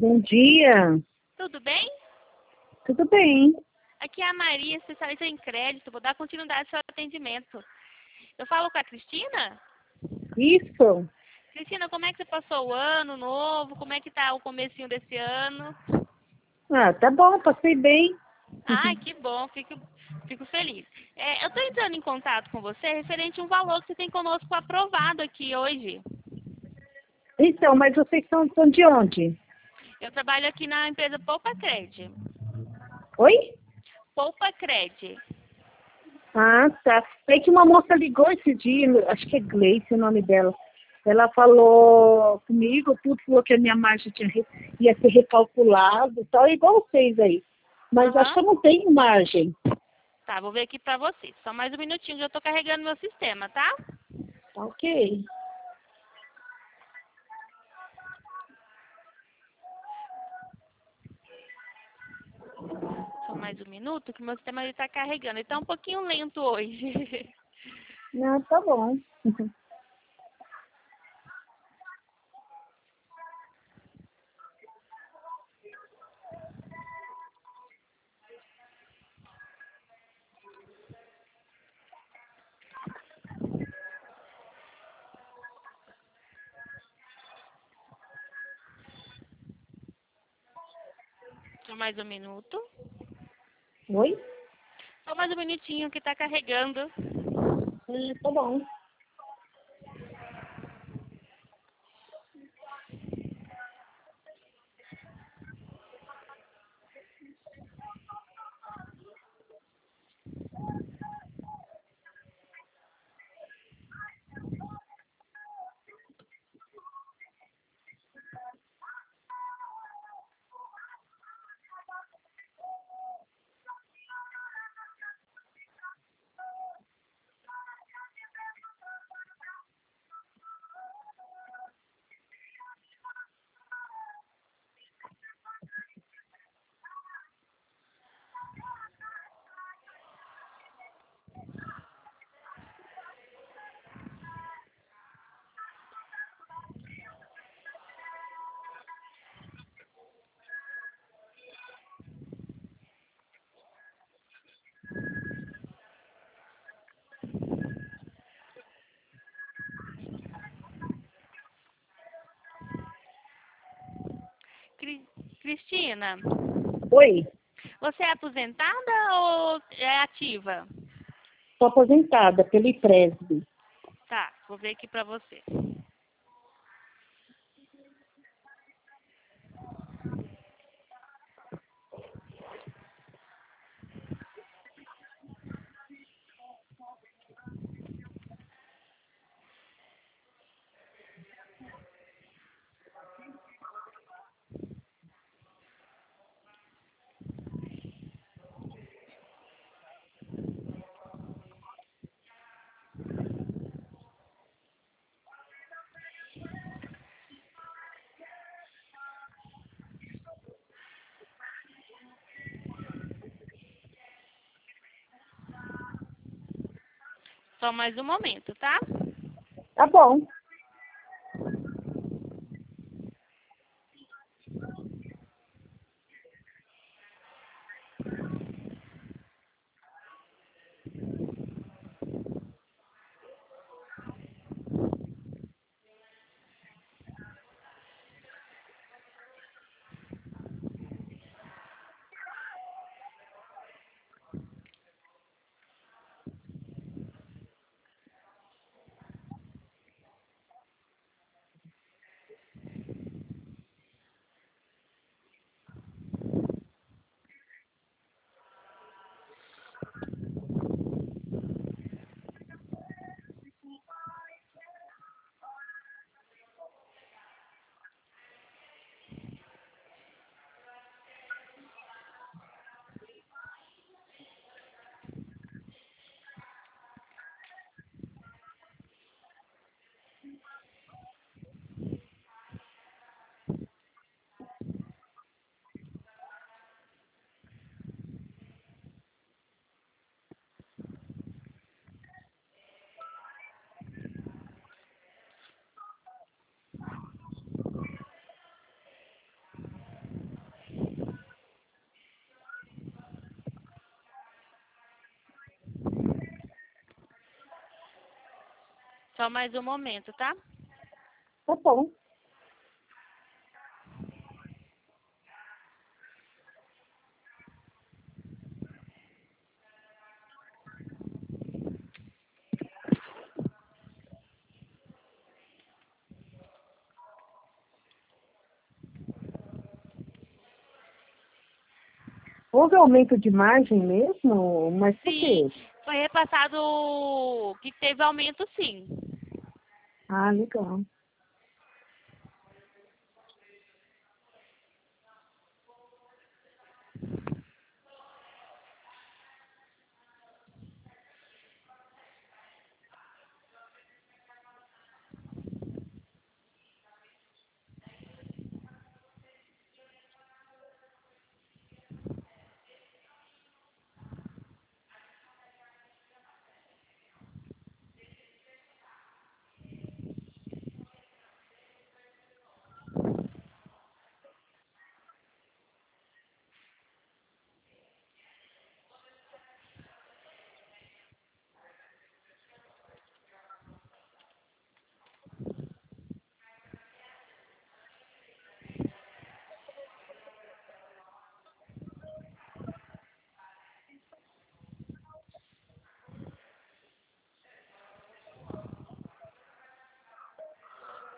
Bom dia, Tudo bem? tudo bem? Aqui é a Maria, especialista em crédito. Vou dar continuidade ao seu atendimento. Eu falo com a Cristina? Isso? Cristina, como é que você passou o ano novo? Como é que tá o comecinho desse ano? Ah, tá bom, passei bem. Ai, que bom, fico feliz. Eu estou entrando em contato com você referente a um valor que você tem conosco aprovado aqui hoje. Então, mas vocês são de onde? Eu trabalho aqui na empresa Poupa Cred. Oi? Poupa Cred. Ah, tá. É que uma moça ligou esse dia, acho que é Gleice o nome dela. Ela falou comigo, tudo, falou que a minha margem ia ser recalculado e tal, igual vocês aí. Mas acho que Aham. eu não tenho margem. Tá, vou ver aqui pra você. Só mais um minutinho, já estou carregando meu sistema, tá? Tá ok. Só mais um minuto que meu sistema está carregando. Ele tá um pouquinho lento hoje. Não, tá bom. Só mais um minuto. Oi? Só mais um minutinho que tá carregando. Tá bom. Cristina, Oi, você é aposentada ou é ativa? sou aposentada pelo IPRESB. Tá, vou ver aqui pra você. Só mais um momento, tá? Tá bom. Só mais um momento, tá? Tá bom. Houve aumento de margem mesmo? Mas por Sim, quê? foi repassado que teve aumento, sim. Ah, legal.